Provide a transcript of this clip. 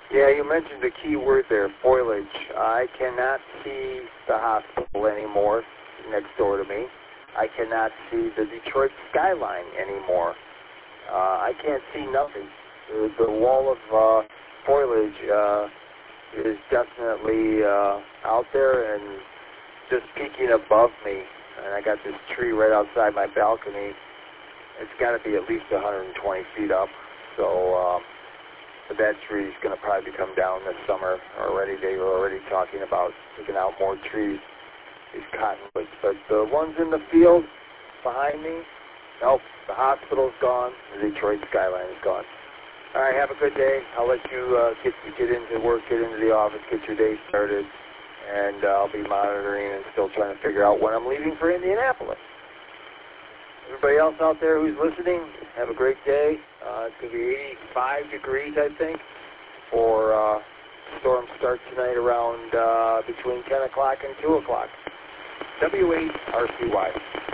Yeah, you mentioned the key word there, foliage. I cannot see the hospital anymore next door to me. I cannot see the Detroit skyline anymore. I can't see nothing. The wall of foliage is definitely out there and just peeking above me. And I got this tree right outside my balcony. It's got to be at least 120 feet up. So but that tree is going to probably come down this summer already. They were already talking about taking out more trees, these cottonwoods. But the ones in the field behind me, nope, the hospital's gone, the Detroit skyline is gone. All right, have a good day. I'll let you get into work, get into the office, get your day started, and I'll be monitoring and still trying to figure out when I'm leaving for Indianapolis. Everybody else out there who's listening, have a great day. It's going to be 85 degrees, I think, for storm start tonight around between 10 o'clock and 2 o'clock. W8RCY.